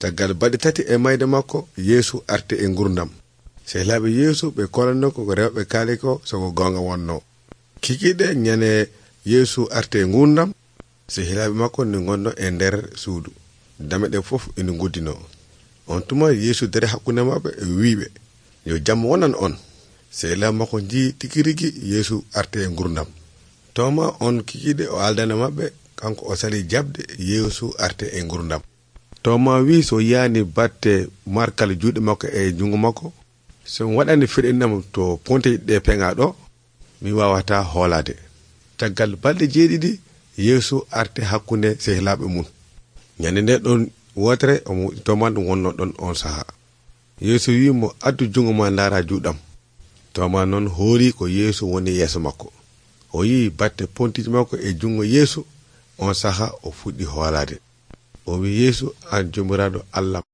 Caggal balɗe 3 e mayde makko Yeesu arti e gurdam. Sehlaaɓe Yeesu ɓe kolanno ko rewɓe kaali ko soko gonga wonno. Kikiɗe ñane Yeesu arti e gurdam, sehlaaɓe makko ni gonno e nder suudu. Dame ɗe fof ina guddino. On tuma Yeesu dere hakkunde maɓɓe e wiiɓe yo jam wonan on. Sehlaaɓe makko ji tikirigi Yeesu arti e gurdam. Toma on kikiɗe o aldana maɓɓe kanko o sali jabde Yeesu arti e gurdam. Toma wi so yaani batte markal juuɗe makko e jungo makko, so waɗani fiɗinam to ponte ɗe penga ɗo, mi wawata hoolade. Caggal balɗe 7 Yeesu arti hakkunde sehlaaɓe mum. Ñande nde ɗon wotere o Toma ɗum wonno ɗon on saha. Yeesu wi mo addu jungo ma ndaara juuɗam. Toma noon hoori ko Yeesu woni yeeso makko. O yi batte pontiji makko e jungo Yeesu, on saha o fuɗɗi hoolade. O wi Yeesu an jomiraɗo Allah.